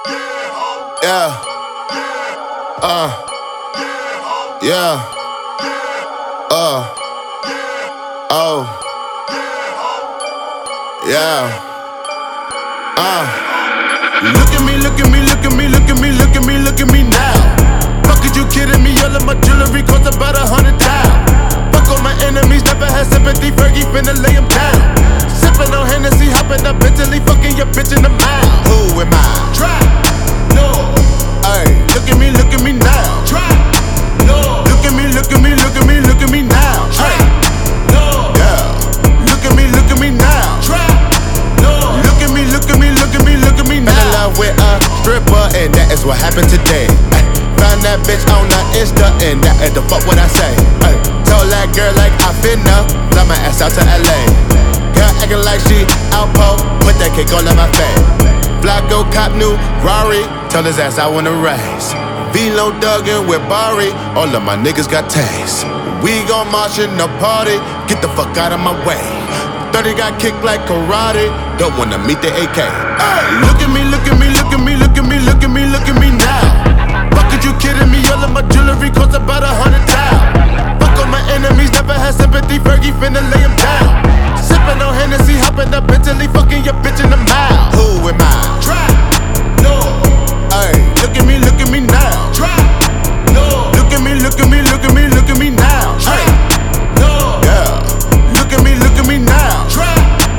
Yeah. Yeah. Oh. Yeah. Look at me, look at me, look at me, look at me, look at me, look at me now. Fuck, is you kidding me? All of my jewelry cost about 100 down. Fuck all my enemies, never had sympathy. Fergie finna lay him down. Sippin' on Hennessy, hoppin' up Bentley, fucking your bitch in the mouth. Who am I? Trap. No. Ay, look at me now. Trap. No. Look at me, look at me, look at me, look at me now. Trap. No. Yeah. Look at me now. Trap. No. Look at me, look at me, look at me, look at me now. Fell in love with a stripper, and that is what happened today. Ay, found that bitch on the Insta, and that is the fuck what I say. Ay, told that girl like I finna fly my ass out to LA. Girl acting like she outpo, put that cake all in my face. Flacco cop new Rari, tell his ass I wanna race. Velo Duggan with Bari, all of my niggas got taste. We gon' march in the party, get the fuck out of my way. 30 got kicked like karate, don't wanna meet the AK. Hey, look at me, look at me, look at me, look at me, look at me, look at me now. Fuck, is you kidding me? All of my jewelry cost about 100 down. Fuck all my enemies, never had sympathy. Fergie finna lay him down. Sippin' on Hennessy, hoppin' up Bentley, fucking your bitch in the mouth. Who am I? Trap. No. Ay, look at me now. Trap. No. Look at me, look at me, look at me, look at me now. Trap. No. Yeah. Look at me now. Trap.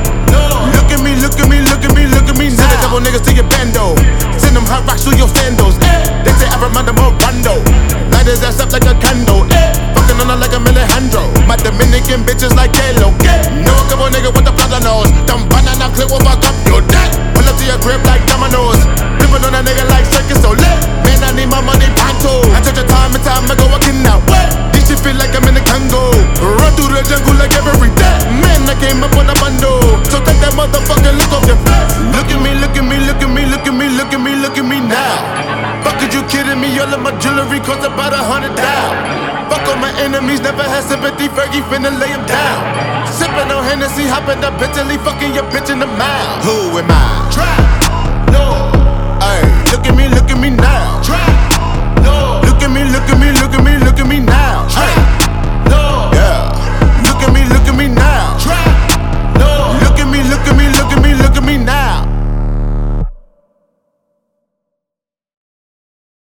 No. Look at me, look at me, look at me, look at me now. Send a couple niggas to your bando. Send them hot rocks through your sandals. They say I remind them of Rondo. Light his ass up like a candle. Fucking on her like a Alejandro. My Dominican bitches like J-Lo. Know a couple niggas with the platinum. Dumb banana clip will fuck up your deck. Pull up to your crib like dominoes. Flippin' on a nigga like circus, so lit. Man, I need my money pronto. I took your time and time ago, I cannot wait. This shit feel like I'm in the Congo. Run through the jungle like every day. Man, I came up on a bundle. So take that motherfucking look off your face. Look at me, look at me, look at me, look at me, look at me, look at me now. Fuck, is you kidding me? All of my jewelry cost about 100 down. Fuck all my enemies, never had sympathy. Fergie finna lay him down. Sippin' on Hennessy, hoppin' up Bentley, fucking your bitch in the mouth. Who am I? Trap. No. Ay, look at me now. Trap. No. Look at me, look at me, look at me, look at me now.